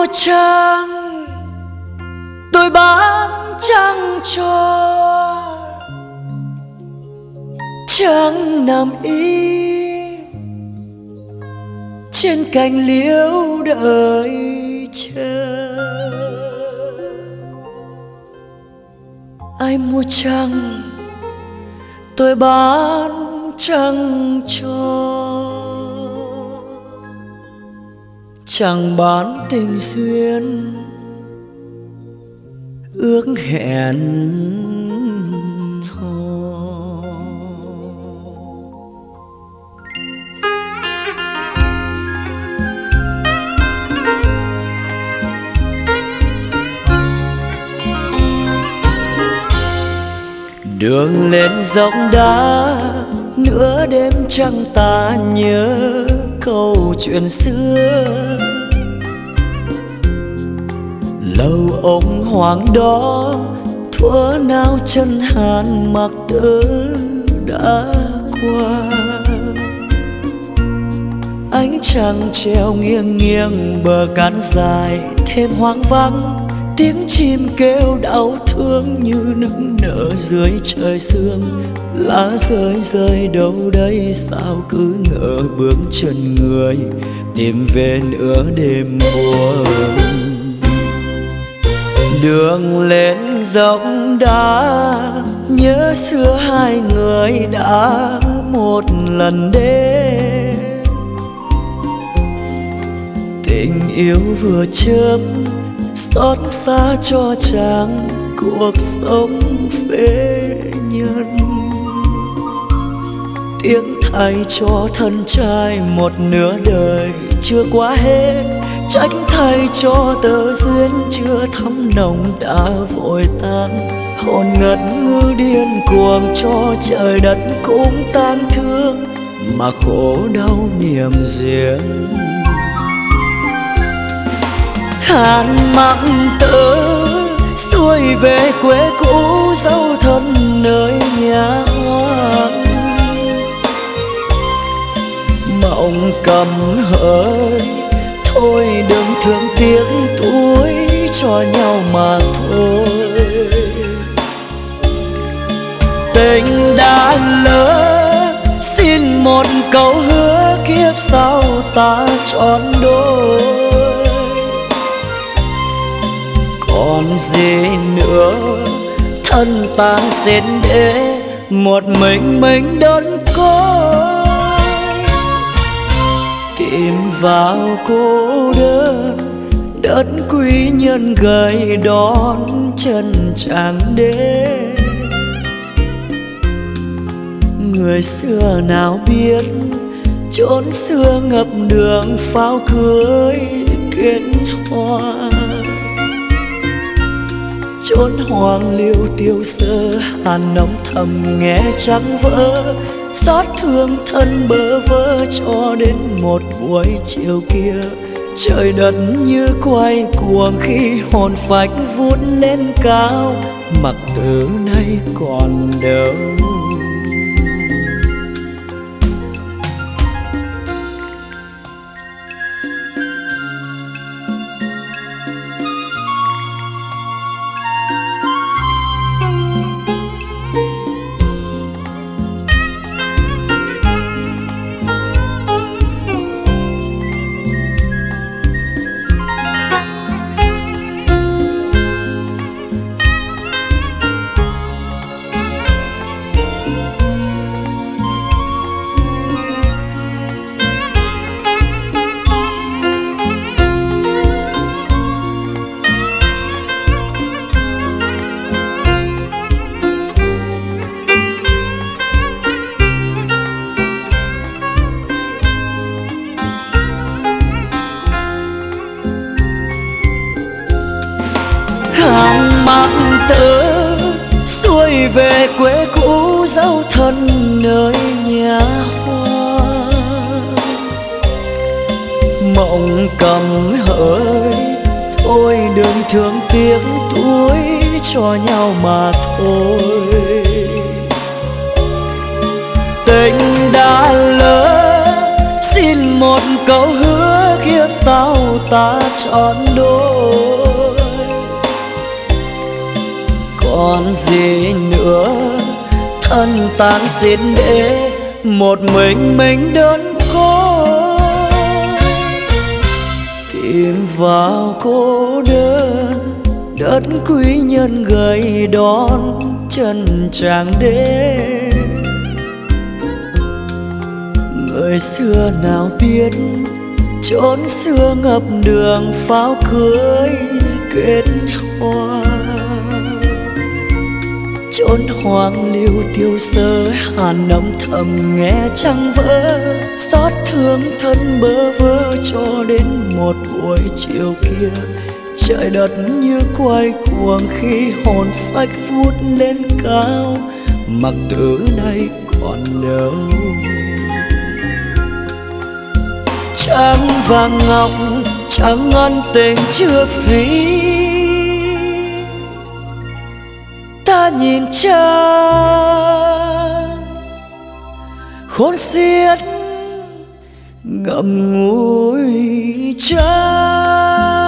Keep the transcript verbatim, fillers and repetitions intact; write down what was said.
mua trăng, tôi bán trăng cho. Trăng nằm yên trên cành liễu đợi chờ. Ai mua trăng, tôi bán trăng cho. Chẳng bán tình duyên ước hẹn hò. Đường lên dốc đá, nửa đêm trăng ta nhớ câu chuyện xưa. Lâu ông hoàng đó, thuở nào chân hàn mặc tử đã qua. Ánh trăng treo nghiêng nghiêng bờ cát dài, thêm hoang vắng tiếng chim kêu đau thương như nức nở dưới trời sương. Lá rơi rơi đâu đây sao cứ ngỡ bước chân người tìm về nửa đêm buồn. Đường lên dốc đá, nhớ xưa hai người đã một lần đến. Tình yêu vừa chớm xót xa cho chàng cuộc sống phế nhân. Tiếng thay cho thân trai một nửa đời chưa qua hết, trách thay cho tờ duyên chưa thắm nồng đã vội tan. Hồn ngất ngư điên cuồng cho trời đất cũng tan thương, mà khổ đau niềm riêng. Hàn mặn tớ xuôi về quê cũ, dấu thân nơi nhà hoang. Mộng cầm hỡi, thôi đừng thương tiếc tuổi cho nhau mà thôi. Tình đã lỡ, xin một câu hứa kiếp sau ta trọn đôi. Còn gì nữa, thân ta xin để một mình mình đơn côi. Tìm vào cô đơn, đất quý nhân gầy đón chân chàng đến. Người xưa nào biết, chốn xưa ngập đường pháo cưới kết hoa. Chốn hoang liêu tiêu sơ, hàn nóng thầm nghe trắng vỡ. Xót thương thân bơ vơ cho đến một buổi chiều kia. Trời đất như quay cuồng khi hồn phách vút lên cao, mặc từ nay còn đâu. Hàng mạc tớ xuôi về quê cũ, dấu thân nơi nhà hoa. Mộng cầm hỡi, thôi đừng thương tiếc tuổi cho nhau mà thôi. Tình đã lỡ, xin một câu hứa kiếp sau ta trọn đôi. Còn gì nữa, thân tan xin để một mình mình đơn côi, tìm vào cô đơn đất quý nhân gầy đón chân chàng đến. Người xưa nào biết chốn xưa ngập đường pháo cưới kết hoa, chốn hoang liêu tiêu sơ hàn âm thầm nghe trăng vỡ, xót thương thân bơ vơ cho đến một buổi chiều kia. Trời đất như quay cuồng khi hồn phách vút lên cao, mặc tử nay còn đâu. Trắng và ngọc chẳng ân tình chưa phí, ta nhìn trăng khôn xiết ngậm ngùi trăng.